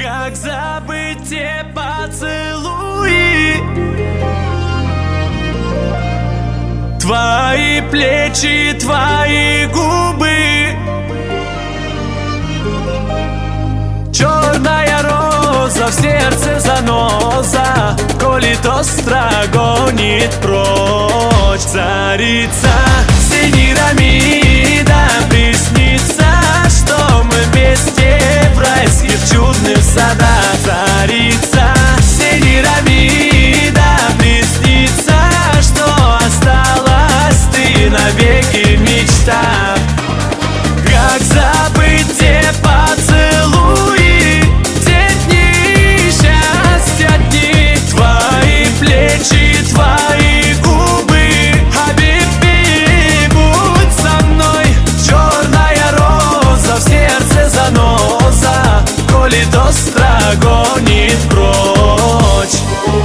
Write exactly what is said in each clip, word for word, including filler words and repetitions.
Как забыть те поцелуи, твои плечи, твои губы, черная роза в сердце заноза, колит остро, гонит прочь. Царица Семирамида, приснится, что мы вместе в райских чудных садах. Царица Семирамида, приснится, что осталась ты навеки в мечтах. Как забыть те поцелуи, те дни счастья, дни, твои плечи, твои губы. Хабиби, будь со мной, черная роза в сердце заноза, колит остро, гонит прочь.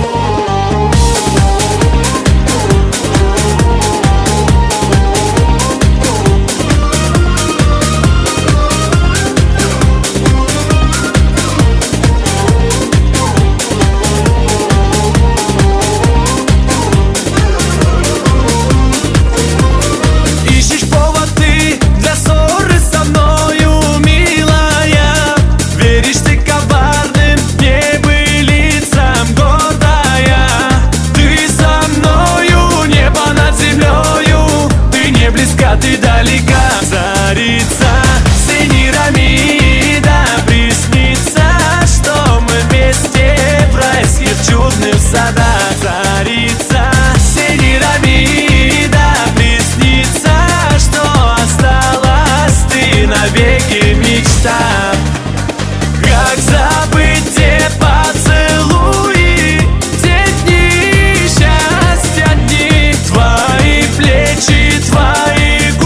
Ты далека, царица Семирамида, приснится, что мы вместе в райских чудных садах. Царица Семирамида, приснится, что осталась ты навеки в мечтах. Как забыть те поцелуи, те дни счастья, дни, твои плечи, твои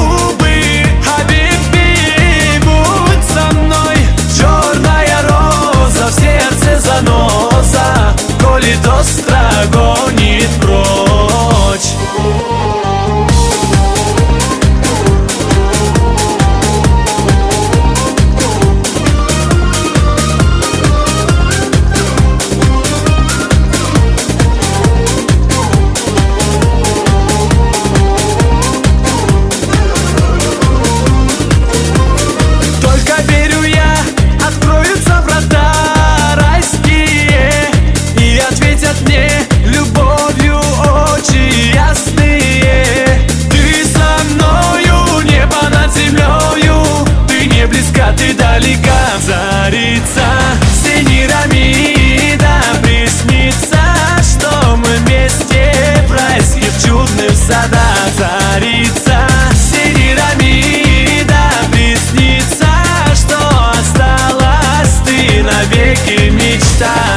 заноза, колит остро, гонит прочь. Только верю я, откроются врата мне любовью очи ясные. Ты со мною, небо над землею, ты не близка, ты далека. Царица Семирамида, приснится, что мы вместе в райских чудных садах. Царица Семирамида, приснится, что осталась ты навеки в мечтах.